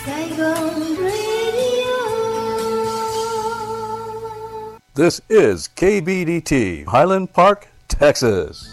Saigon Radio. This is KBDT, Highland Park, Texas.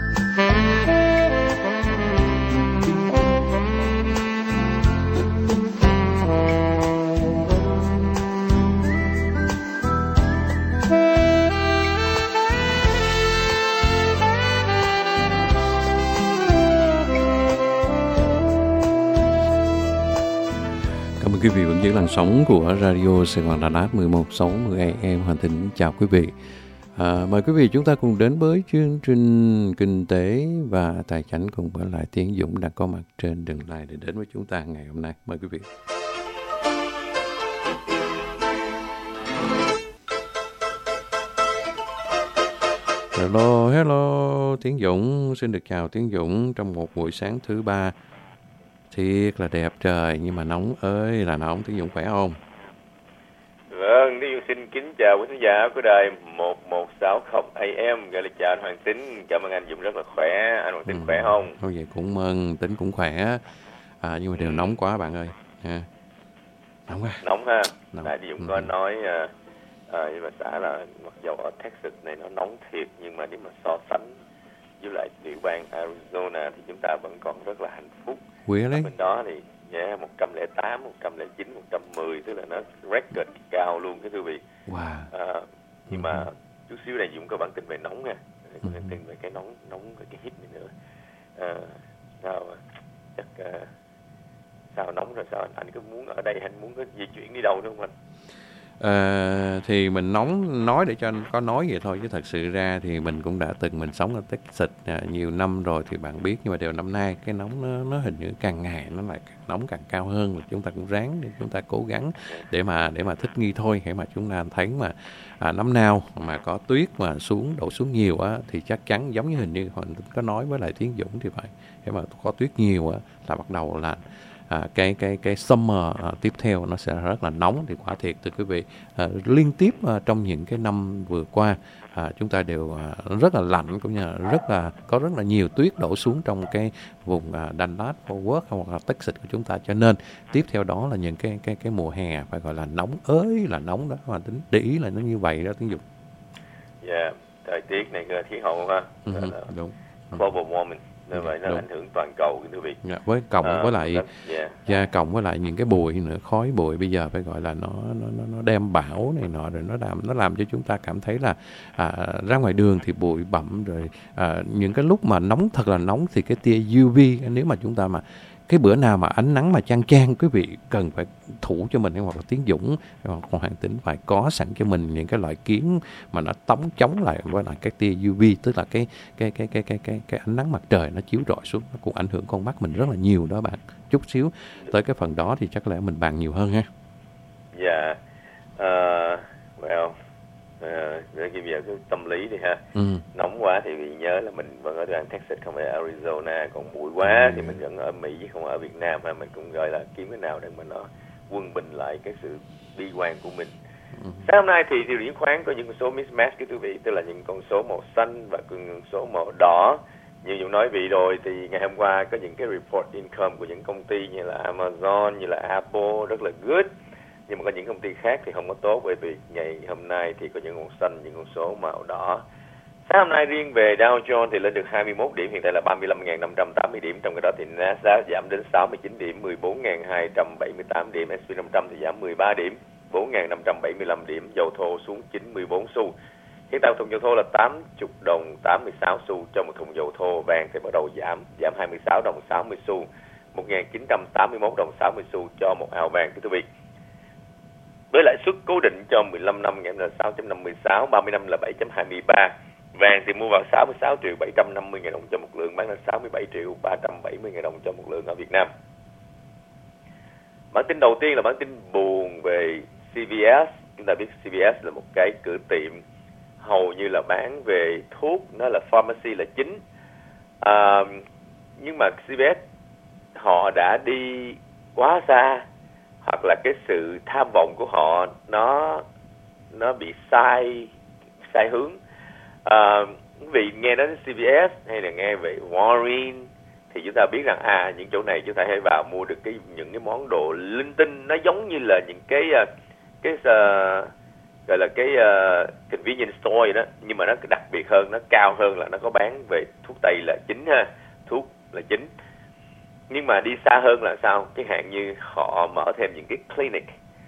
Quý vị vẫn giữ làn sóng của Radio Sài Gòn Đà Lạt 1160 AM. Hoàn Thịnh chào quý vị. Mời quý vị chúng ta cùng đến với chương trình Kinh tế và Tài chính cùng với lại Tiến Dũng đã có mặt trên đường line để đến với chúng ta ngày hôm nay. Mời quý vị. Hello, Tiến Dũng. Xin được chào Tiến Dũng trong một buổi sáng thứ ba. Thiệt là đẹp trời nhưng mà nóng ơi là nóng. Tiến Dũng khỏe không? Vâng, Tiến Dũng xin kính chào quý khán giả của đài 1160 AM. Gọi là chào anh Hoàng Tín. Cảm ơn anh Dũng rất là khỏe. Anh Hoàng Tín khỏe không? Thôi vậy cũng mừng, Tín cũng khỏe. Nhưng mà đều nóng quá bạn ơi. Nóng quá. Nóng ha. Nóng. Tại Dũng có nói nhưng mà xã là mặc dù ở Texas này nó nóng thiệt, nhưng mà nếu mà so sánh với lại tiểu bang Arizona thì chúng ta vẫn còn rất là hạnh phúc. Really? Bên đó thì 108, 109, 110, tức là nó record cao luôn cái thưa vị. Wow. Nhưng mà chút xíu này Dũng có bản tin về nóng nha. Có bản tin về cái nóng về cái hít này nữa. Chắc sao nóng rồi sao anh có muốn ở đây hay anh muốn có di chuyển đi đâu nữa không anh? Thì mình nói để cho anh có nói vậy thôi, chứ thật sự ra thì mình cũng đã mình sống ở Texas nhiều năm rồi thì bạn biết. Nhưng mà điều năm nay cái nóng nó hình như càng ngày nó lại nóng càng cao hơn. Chúng ta cũng ráng để chúng ta cố gắng để mà thích nghi thôi. Để mà chúng ta thấy mà năm nào mà có tuyết mà đổ xuống nhiều á thì chắc chắn giống như hình như Hoàng có nói với lại Tiến Dũng thì vậy. Để mà có tuyết nhiều á là bắt đầu là cái summer tiếp theo nó sẽ rất là nóng. Thì quả thiệt thưa quý vị, liên tiếp trong những cái năm vừa qua chúng ta đều rất là lạnh, cũng như là có rất là nhiều tuyết đổ xuống trong cái vùng Dallas, Fort Worth hoặc là Texas của chúng ta. Cho nên tiếp theo đó là những cái mùa hè phải gọi là nóng ơi là nóng đó. Mà tính để ý là nó như vậy đó Tiến Dục. Dạ, thời tiết này khí hậu ha. Đúng. Global warming. Nên vậy nó ảnh hưởng toàn cầu thưa quý vị. Với cộng với lại những cái bụi nữa, khói bụi bây giờ phải gọi là nó đem bão này nọ, rồi nó làm cho chúng ta cảm thấy là ra ngoài đường thì bụi bặm, rồi những cái lúc mà nóng thật là nóng thì cái tia UV, nếu mà chúng ta mà cái bữa nào mà ánh nắng mà chang quý vị cần phải thủ cho mình, hoặc là Tiến Dũng hoặc Hoàng Tĩnh phải có sẵn cho mình những cái loại kiến mà nó chống lại với lại cái tia UV, tức là cái ánh nắng mặt trời nó chiếu rọi xuống, nó cũng ảnh hưởng con mắt mình rất là nhiều đó bạn. Chút xíu tới cái phần đó thì chắc lẽ mình bàn nhiều hơn ha. Dạ, bây giờ cái tâm lý đi ha. Nóng quá thì vì nhớ là mình vẫn ở đoạn Texas, không phải Arizona. Còn bụi quá thì mình vẫn ở Mỹ chứ không ở Việt Nam ha. Mình cũng gọi là kiếm cái nào để mà nó quân bình lại cái sự bi quan của mình. Sáng hôm nay thì thị trường chứng khoán có những con số mismatch cái quý vị, tức là những con số màu xanh và con số màu đỏ. Như Dũng nói vị rồi thì ngày hôm qua có những cái report income của những công ty như là Amazon, như là Apple rất là good. Nhưng mà có những công ty khác thì không có tốt, bởi vì ngày hôm nay thì có những con xanh, những con số màu đỏ. Sáng hôm nay riêng về Dow Jones thì lên được 21 điểm, hiện tại là 35.580 điểm. Trong cái đó thì Nasdaq giảm đến 69 điểm, 14.278 điểm. S&P 500 thì giảm 13 điểm, 4.575 điểm. Dầu thô xuống 94 xu. Hiện tại một thùng dầu thô là 80 đồng 86 xu cho một thùng dầu thô. Vàng thì bắt đầu giảm 26 đồng 60 xu, 1.981 đồng 60 xu cho một ounce vàng thưa quý vị. Với lãi suất cố định cho 15 năm là 6.56, 30 năm là 7.23. Vàng thì mua vào 66 triệu 750 ngàn đồng cho một lượng, bán là 67 triệu 370 ngàn đồng cho một lượng ở Việt Nam. Bản tin đầu tiên là bản tin buồn về CVS. Chúng ta biết CVS là một cái cửa tiệm hầu như là bán về thuốc, nó là pharmacy là chính. Nhưng mà CVS họ đã đi quá xa, hoặc là cái sự tham vọng của họ nó bị sai hướng. Quý vị nghe đến CVS hay là nghe về Warren thì chúng ta biết rằng những chỗ này chúng ta hãy vào mua được những cái món đồ linh tinh, nó giống như là những cái gọi là cái convenience store đó, nhưng mà nó đặc biệt hơn, nó cao hơn là nó có bán về thuốc tây là chính ha, thuốc là chính. Nhưng mà đi xa hơn là sao? Cái hạn như họ mở thêm những cái clinic,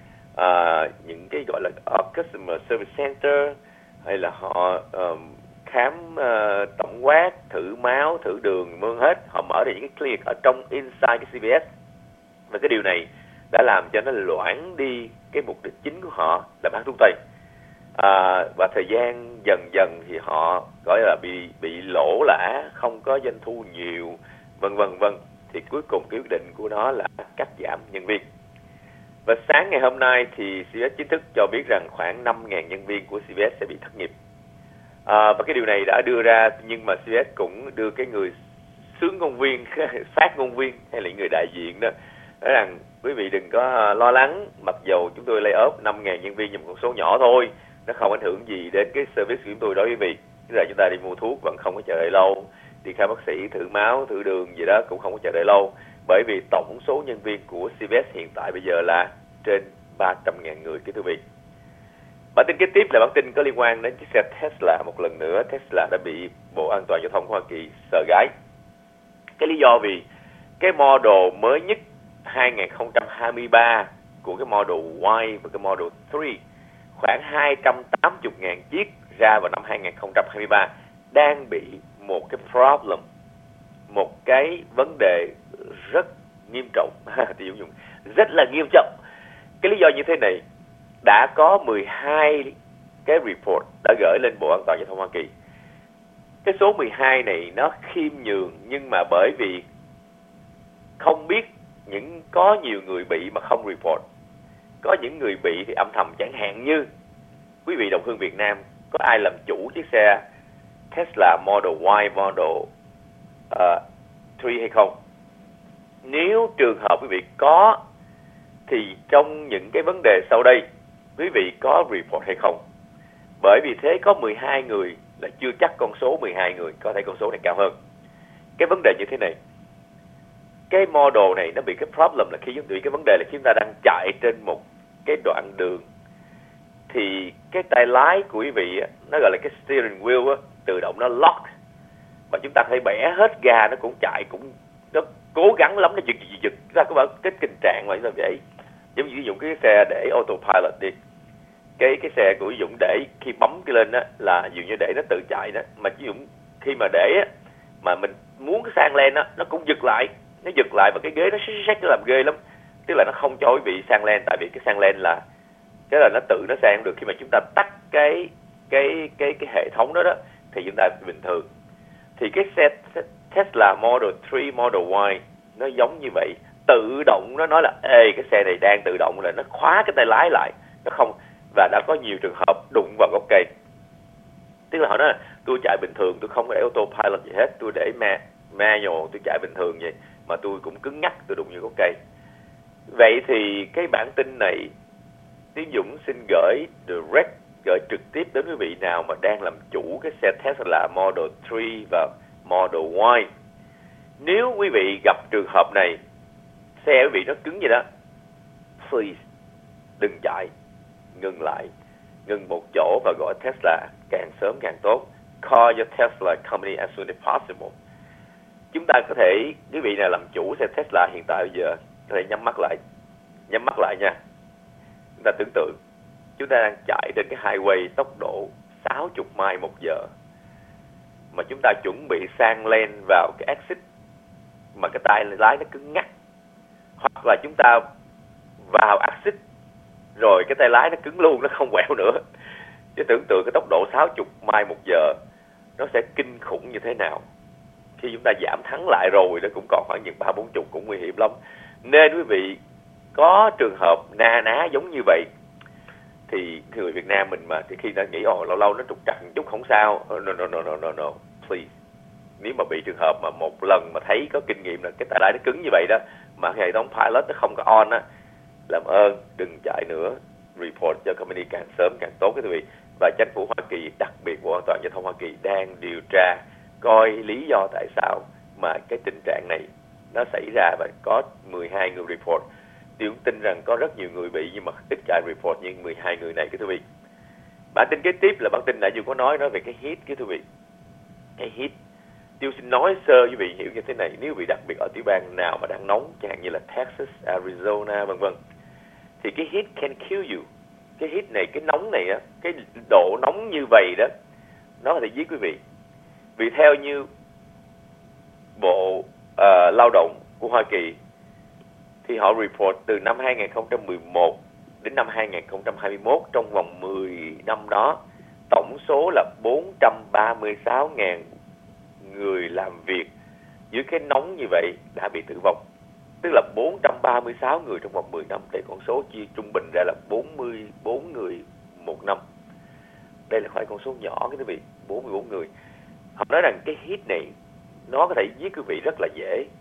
những cái gọi là customer service center, hay là họ khám tổng quát, thử máu, thử đường, vân hết. Họ mở ra những cái clinic ở trong inside cái CVS. Và cái điều này đã làm cho nó loãng đi cái mục đích chính của họ là bán thuốc tây. Và thời gian dần dần thì họ gọi là bị lỗ lã, không có doanh thu nhiều, vân vân. Thì cuối cùng cái quyết định của nó là cắt giảm nhân viên. Và sáng ngày hôm nay thì CVS chính thức cho biết rằng khoảng 5.000 nhân viên của CVS sẽ bị thất nghiệp. Và cái điều này đã đưa ra, nhưng mà CVS cũng đưa cái người xướng ngôn viên, phát ngôn viên hay là người đại diện đó, nói rằng quý vị đừng có lo lắng, mặc dù chúng tôi lay off 5.000 nhân viên nhưng một con số nhỏ thôi, nó không ảnh hưởng gì đến cái service của chúng tôi đối với quý vị. Tức là chúng ta đi mua thuốc vẫn không có chờ đợi lâu, đi khám bác sĩ, thử máu, thử đường gì đó cũng không có chờ đợi lâu, bởi vì tổng số nhân viên của CVS hiện tại bây giờ là trên 300.000 người, kính thưa quý vị. Bản tin kế tiếp là bản tin có liên quan đến chiếc xe Tesla. Một lần nữa Tesla đã bị Bộ An toàn Giao thông Hoa Kỳ sờ gái. Cái lý do vì cái model mới nhất 2023 của cái Model Y và cái Model 3, khoảng 280.000 chiếc ra vào năm 2023, đang bị một cái problem, một cái vấn đề rất nghiêm trọng, rất là nghiêm trọng. Cái lý do như thế này, đã có 12 cái report đã gửi lên Bộ An toàn Giao thông Hoa Kỳ. Cái số 12 này nó khiêm nhường, nhưng mà bởi vì không biết, có nhiều người bị mà không report. Có những người bị thì âm thầm, chẳng hạn như quý vị đồng hương Việt Nam, có ai làm chủ chiếc xe Tesla Model Y, Model 3 hay không? Nếu trường hợp quý vị có, thì trong những cái vấn đề sau đây, quý vị có report hay không? Bởi vì thế có 12 người là chưa chắc con số 12 người, có thể con số này cao hơn. Cái vấn đề như thế này, cái model này nó bị cái problem là cái vấn đề là khi chúng ta đang chạy trên một cái đoạn đường, thì cái tay lái của quý vị nó gọi là cái steering wheel tự động nó lock, mà chúng ta phải bẻ hết ga, nó cũng chạy, nó cố gắng lắm, nó giật ra cái tình trạng mà như vậy. Giống như ví dụ cái xe để autopilot đi, cái xe của Dũng để khi bấm cái lên đó là dường như để nó tự chạy đó, mà Dũng khi mà để mà mình muốn cái sang lên đó, nó cũng giật lại và cái ghế nó xích nó làm ghê lắm. Tức là nó không cho quý vị sang lên, tại vì cái sang lên là cái là nó tự nó sang được. Khi mà chúng ta tắt cái hệ thống đó thì chúng ta bình thường. Thì cái xe Tesla Model 3, Model Y nó giống như vậy, tự động nó nói là cái xe này đang tự động, là nó khóa cái tay lái lại, nó không. Và đã có nhiều trường hợp đụng vào gốc cây. Tức là họ nói là tôi chạy bình thường, tôi không có để autopilot gì hết, tôi để manual, tôi chạy bình thường vậy, mà tôi cũng cứng nhắc, tôi đụng vào gốc cây. Vậy thì cái bản tin này Tiến Dũng xin gửi trực tiếp đến quý vị nào mà đang làm chủ cái xe Tesla Model 3 và Model Y. Nếu quý vị gặp trường hợp này, xe quý vị nó cứng vậy đó, please đừng chạy, ngừng lại, ngừng một chỗ và gọi Tesla càng sớm càng tốt. Call your Tesla company as soon as possible. Chúng ta có thể, quý vị nào làm chủ xe Tesla hiện tại bây giờ, có thể nhắm mắt lại nha. Chúng ta tưởng tượng chúng ta đang chạy trên cái highway tốc độ 60 mile một giờ, mà chúng ta chuẩn bị sang lane vào cái exit mà cái tay lái nó cứng ngắc, hoặc là chúng ta vào exit rồi cái tay lái nó cứng luôn, nó không quẹo nữa. Chứ tưởng tượng cái tốc độ 60 mile một giờ nó sẽ kinh khủng như thế nào. Khi chúng ta giảm thắng lại rồi, nó cũng còn khoảng những 30-40 cũng nguy hiểm lắm. Nên quý vị có trường hợp na ná giống như vậy thì người Việt Nam mình mà khi đã nghĩ lâu lâu nó trục trặc một chút không sao, no, please. Nếu mà bị trường hợp mà một lần mà thấy có kinh nghiệm là cái tay lái nó cứng như vậy đó, mà hệ thống pilot nó không có on á, làm ơn đừng chạy nữa, report cho company càng sớm càng tốt quý vị. Và chính phủ Hoa Kỳ, đặc biệt Bộ An toàn Giao thông Hoa Kỳ đang điều tra coi lý do tại sao mà cái tình trạng này nó xảy ra và có 12 người report. Tôi cũng tin rằng có rất nhiều người bị nhưng mà ít ai report, nhưng 12 người này cái thưa vị. Bản tin kế tiếp là bản tin nãy vừa có nói về cái hit cái thưa vị. Cái hit, tôi xin nói sơ quý vị hiểu như thế này. Nếu quý vị đặc biệt ở tiểu bang nào mà đang nóng, chẳng hạn như là Texas, Arizona vân vân, thì cái hit can kill you. Cái hit này, cái nóng này á, cái độ nóng như vậy đó, nó có thể giết quý vị. Vì theo như Bộ Lao động của Hoa Kỳ thì họ report từ năm 2011 đến năm 2021, trong vòng 10 năm đó, tổng số là 436.000 người làm việc dưới cái nóng như vậy đã bị tử vong. Tức là 436 người trong vòng 10 năm. Đây con số chia trung bình ra là 44 người một năm. Đây là phải con số nhỏ cái quý vị, 44 người. Họ nói rằng cái hit này nó có thể giết quý vị rất là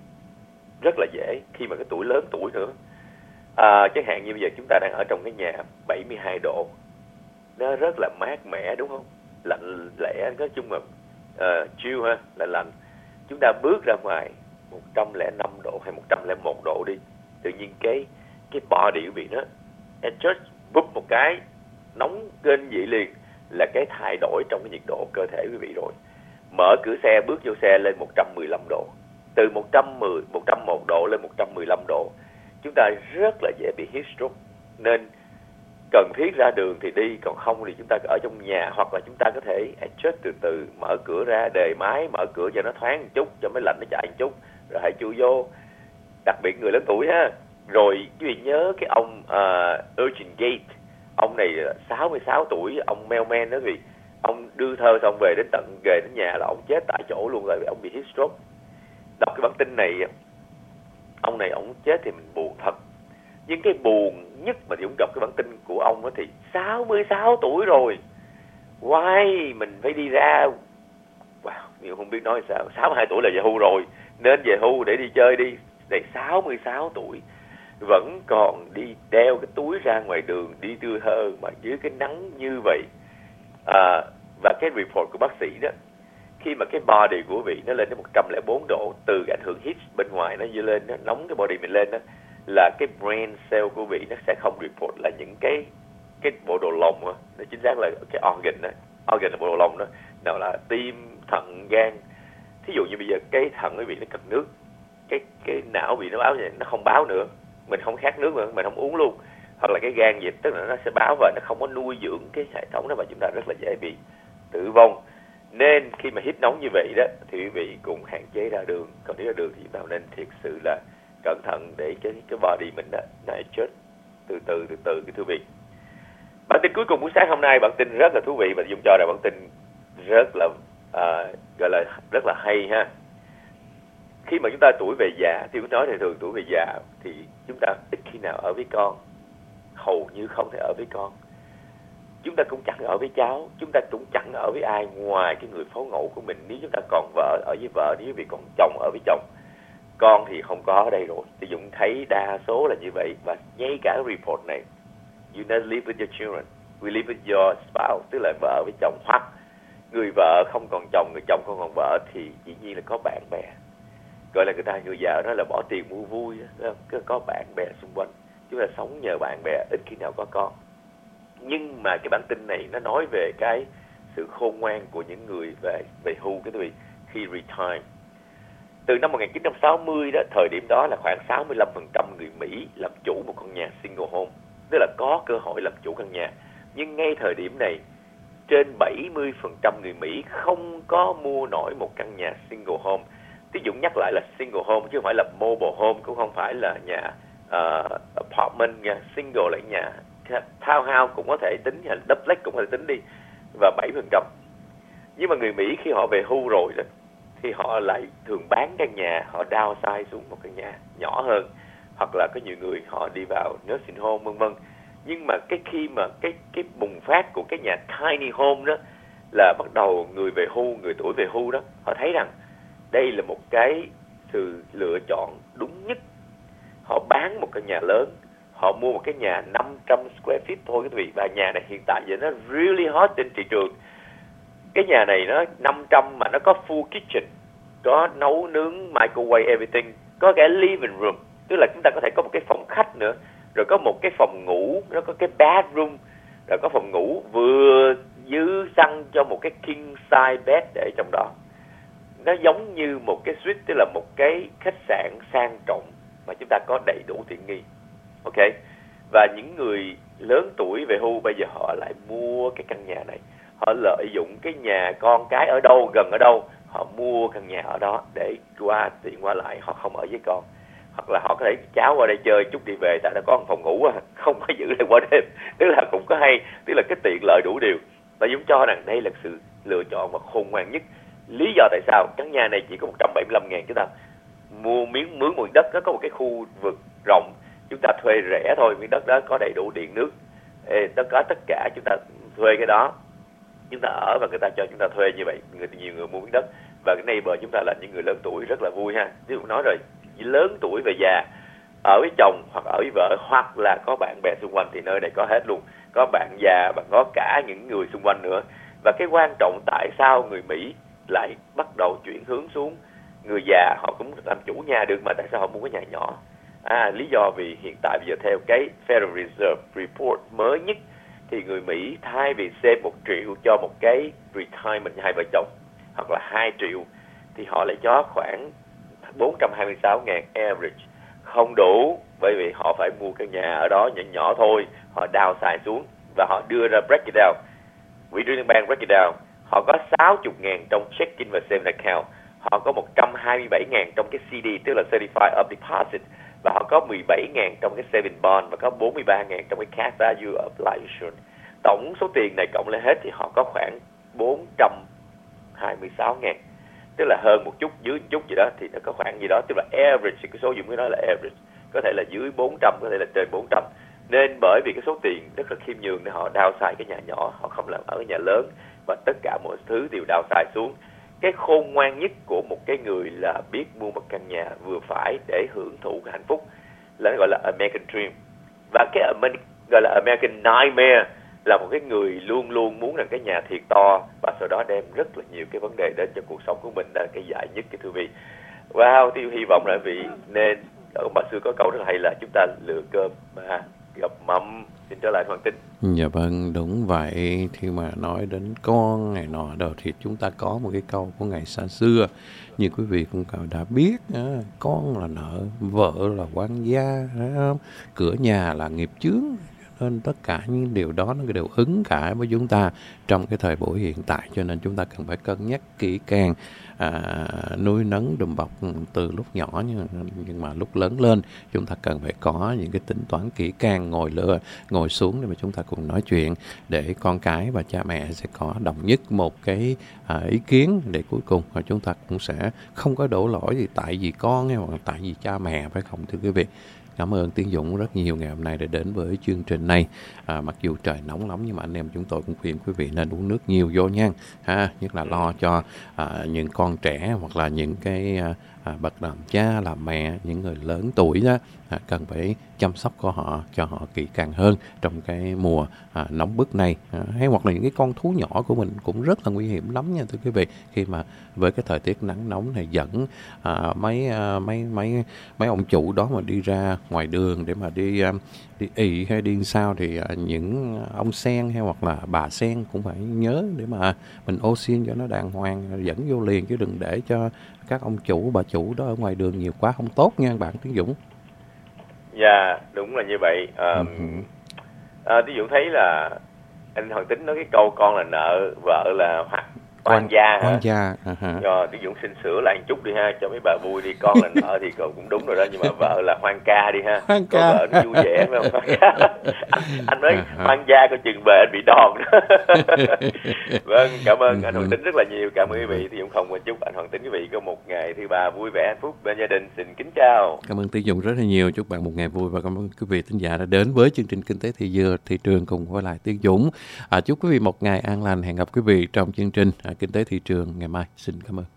dễ khi mà cái tuổi lớn tuổi nữa. Chẳng hạn như bây giờ chúng ta đang ở trong cái nhà 72 độ, nó rất là mát mẻ đúng không? Lạnh lẽo, nói chung là chill ha, là lạnh. Chúng ta bước ra ngoài 105 độ hay 101 độ đi, tự nhiên cái body quý vị nó adjust búp một cái nóng kênh dị liền, là cái thay đổi trong cái nhiệt độ cơ thể quý vị rồi. Mở cửa xe, bước vô xe lên 115 độ, từ 101 độ lên 115 độ, chúng ta rất là dễ bị heat stroke. Nên cần thiết ra đường thì đi, còn không thì chúng ta ở trong nhà, hoặc là chúng ta có thể adjust từ từ, mở cửa ra, đề máy, mở cửa cho nó thoáng một chút, cho máy lạnh nó chạy một chút, rồi hãy chui vô. Đặc biệt người lớn tuổi ha. Rồi quý vị nhớ cái ông Urgent Gate, ông này 66 tuổi, ông mailman đó, vì ông đưa thơ xong về đến nhà là ông chết tại chỗ luôn rồi, vì ông bị heat stroke. Đọc cái bản tin này, ông này ông chết thì mình buồn thật. Nhưng cái buồn nhất mà Dũng đọc cái bản tin của ông đó thì 66 tuổi rồi. Why mình phải đi ra, nhiều không biết nói sao, 62 tuổi là về hưu rồi, nên về hưu để đi chơi đi. Này 66 tuổi vẫn còn đi đeo cái túi ra ngoài đường, đi đưa thơ mà dưới cái nắng như vậy. Và cái report của bác sĩ đó, khi mà cái body của vị nó lên đến 104 độ từ ảnh hưởng heat bên ngoài nó dư lên, nó nóng cái body mình lên đó, là cái brain cell của vị nó sẽ không report là những cái bộ đồ lông đó. Nó chính xác là cái organ đó, organ là bộ đồ lông đó, nào là tim, thận, gan. Thí dụ như bây giờ cái thận của vị nó cần nước, cái não bị nó báo vậy, nó không báo nữa, mình không khát nước nữa, mình không uống luôn. Hoặc là cái gan vậy, tức là nó sẽ báo và nó không có nuôi dưỡng cái hệ thống đó, và chúng ta rất là dễ bị tử vong. Nên khi mà hít nóng như vậy đó thì quý vị cũng hạn chế ra đường. Còn nếu ra đường thì chúng ta nên thiệt sự là cẩn thận để cái body mình đó nó chết từ từ cái thưa vị. Bản tin cuối cùng buổi sáng hôm nay, bản tin rất là thú vị và dùng cho là bản tin rất là gọi là rất là hay ha. Khi mà chúng ta tuổi về già, thì tôi nói thì thường tuổi về già thì chúng ta ít khi nào ở với con, hầu như không thể ở với con. Chúng ta cũng chẳng ở với cháu, chúng ta cũng chẳng ở với ai ngoài cái người phó ngẫu của mình. Nếu chúng ta còn vợ ở với vợ, nếu vì còn chồng ở với chồng. Con thì không có ở đây rồi. Thì Dũng thấy đa số là như vậy. Và ngay cả report này, you never live with your children, we live with your spouse, tức là vợ với chồng, hoặc người vợ không còn chồng, người chồng không còn vợ, thì dĩ nhiên là có bạn bè. Gọi là người già nói là bỏ tiền mua vui, có bạn bè xung quanh. Chúng ta sống nhờ bạn bè, ít khi nào có con. Nhưng mà cái bản tin này nó nói về cái sự khôn ngoan của những người về hưu cái vị khi retire. Từ năm 1960 đó, thời điểm đó là khoảng 65% người Mỹ làm chủ một căn nhà single home, tức là có cơ hội làm chủ căn nhà. Nhưng ngay thời điểm này, trên 70% người Mỹ không có mua nổi một căn nhà single home. Ví dụ nhắc lại là single home chứ không phải là mobile home, cũng không phải là nhà apartment, nhà single là nhà townhouse cũng có thể tính, hay duplex cũng có thể tính đi, và 7%. Nhưng mà người Mỹ khi họ về hưu rồi đó, thì họ lại thường bán căn nhà, họ downsize xuống một căn nhà nhỏ hơn, hoặc là có nhiều người họ đi vào nursing home vân vân. Nhưng mà khi mà cái bùng phát của cái nhà tiny home đó là bắt đầu người về hưu, người tuổi về hưu đó, họ thấy rằng đây là một cái sự lựa chọn đúng nhất. Họ bán một căn nhà lớn, họ mua một cái nhà 500 square feet thôi quý vị, và nhà này hiện tại giờ nó really hot trên thị trường. Cái nhà này nó 500 mà nó có full kitchen, có nấu nướng, microwave everything, có cái living room, tức là chúng ta có thể có một cái phòng khách nữa, rồi có một cái phòng ngủ, nó có cái bathroom, rồi có phòng ngủ vừa dư xăng cho một cái king size bed để trong đó. Nó giống như một cái suite, tức là một cái khách sạn sang trọng mà chúng ta có đầy đủ tiện nghi. Ok. Và những người lớn tuổi về hưu bây giờ họ lại mua cái căn nhà này. Họ lợi dụng cái nhà con cái ở đâu, gần ở đâu, họ mua căn nhà ở đó để tiện qua lại, họ không ở với con. Hoặc là họ có thể cháu qua đây chơi chút đi về, tại đã có một phòng ngủ không có giữ lại qua đêm. Tức là cũng có hay, tức là cái tiện lợi đủ điều. Và Dũng cho rằng đây là sự lựa chọn mà khôn ngoan nhất. Lý do tại sao? Căn nhà này chỉ có 175.000 chúng ta mua mướn một miếng đất, nó có một cái khu vực rộng, chúng ta thuê rẻ thôi, miếng đất đó có đầy đủ điện nước, có tất cả, chúng ta thuê cái đó, chúng ta ở và người ta cho chúng ta thuê như vậy. Nhiều người mua miếng đất, và cái neighbor chúng ta là những người lớn tuổi rất là vui ha. Ví dụ nói rồi, lớn tuổi về già ở với chồng hoặc ở với vợ hoặc là có bạn bè xung quanh thì nơi này có hết luôn, có bạn già và có cả những người xung quanh nữa. Và cái quan trọng tại sao người Mỹ lại bắt đầu chuyển hướng xuống người già, họ cũng làm chủ nhà được mà tại sao họ mua cái nhà nhỏ? Lý do vì hiện tại bây giờ theo cái Federal Reserve Report mới nhất thì người Mỹ thay vì xếp 1 triệu cho một cái retirement hai vợ chồng hoặc là 2 triệu thì họ lại cho khoảng 426.000 average, không đủ, bởi vì họ phải mua cái nhà ở đó nhỏ nhỏ thôi, họ downside xuống và họ đưa ra break it down. Quỹ Liên bang break it down, họ có 60.000 trong checking và saving account, họ có 127.000 trong cái CD tức là Certified of Deposit, và họ có 17.000 trong cái saving bond và có 43.000 trong cái cash value of life insurance. Tổng số tiền này cộng lên hết thì họ có khoảng 426.000, tức là hơn một chút, dưới một chút gì đó, thì nó có khoảng gì đó, tức là average, cái số dùng cái đó là average, có thể là dưới 400, có thể là trên 400. Nên bởi vì cái số tiền rất là khiêm nhường nên họ downside cái nhà nhỏ, họ không làm ở cái nhà lớn và tất cả mọi thứ đều downside xuống. Cái khôn ngoan nhất của một cái người là biết mua một căn nhà vừa phải để hưởng thụ cái hạnh phúc, là gọi là American Dream. Và cái gọi là American Nightmare là một cái người luôn luôn muốn rằng cái nhà thiệt to và sau đó đem rất là nhiều cái vấn đề đến cho cuộc sống của mình. Đó là cái dại nhất, cái thư vị. Wow, thì hy vọng là vì nên ông bà xưa có câu rất là hay là chúng ta lựa cơm mà gặp mắm. Xin trở lại Hoàng Tín. Dạ vâng, đúng vậy. Khi mà nói đến con ngày nọ đâu thì chúng ta có một cái câu của ngày xa xưa, như quý vị cũng đã biết, con là nợ, vợ là quan gia, cửa nhà là nghiệp chướng. Nên tất cả những điều đó nó đều ứng cả với chúng ta trong cái thời buổi hiện tại, cho nên chúng ta cần phải cân nhắc kỹ càng, nuôi nấng đùm bọc từ lúc nhỏ, nhưng mà lúc lớn lên chúng ta cần phải có những cái tính toán kỹ càng, ngồi xuống để mà chúng ta cùng nói chuyện, để con cái và cha mẹ sẽ có đồng nhất một cái ý kiến, để cuối cùng mà chúng ta cũng sẽ không có đổ lỗi gì tại vì con hay hoặc tại vì cha mẹ, phải không thưa quý vị? Cảm ơn Tiến Dũng rất nhiều ngày hôm nay đã đến với chương trình này. Mặc dù trời nóng lắm nhưng mà anh em chúng tôi cũng khuyên quý vị nên uống nước nhiều vô nha. Nhất là lo cho những con trẻ hoặc là những cái bậc làm cha làm mẹ, những người lớn tuổi đó, cần phải chăm sóc cho họ kỹ càng hơn trong cái mùa nóng bức này. Hay hoặc là những cái con thú nhỏ của mình cũng rất là nguy hiểm lắm nha thưa quý vị, khi mà với cái thời tiết nắng nóng này dẫn mấy ông chủ đó mà đi ra ngoài đường để mà đi ị hay đi sao thì những ông sen hay hoặc là bà sen cũng phải nhớ để mà mình ô xin cho nó đàng hoàng, dẫn vô liền, chứ đừng để cho các ông chủ bà chủ đó ở ngoài đường nhiều quá không tốt nha bạn Tiến Dũng. Dạ, đúng là như vậy. Tiến Dũng thấy là anh Hoàng Tín nói cái câu con là nợ, vợ là hoang gia hả? Hoang gia. Rồi Tiến Dũng xin sửa lại một chút đi ha, cho mấy bà vui đi. Con là nợ thì cũng đúng rồi đó, nhưng mà vợ là hoang ca đi ha. Hoang ca. Vợ nó vui vẻ phải không? Anh nói hoang gia coi chừng về anh bị đòn đó. Vâng, cảm ơn anh Hoàng Tín rất là nhiều. Cảm ơn quý vị. Thì Dũng không quên chúc anh Hoàng Tín quý vị có một ngày thứ ba vui vẻ hạnh phúc bên gia đình. Xin kính chào. Cảm ơn Tiến Dũng rất là nhiều. Chúc bạn một ngày vui và cảm ơn quý vị thính giả đã đến với chương trình Kinh tế thị trường cùng với lại Tiến Dũng. Chúc quý vị một ngày an lành. Hẹn gặp quý vị trong chương trình Kinh tế thị trường ngày mai. Xin cảm ơn.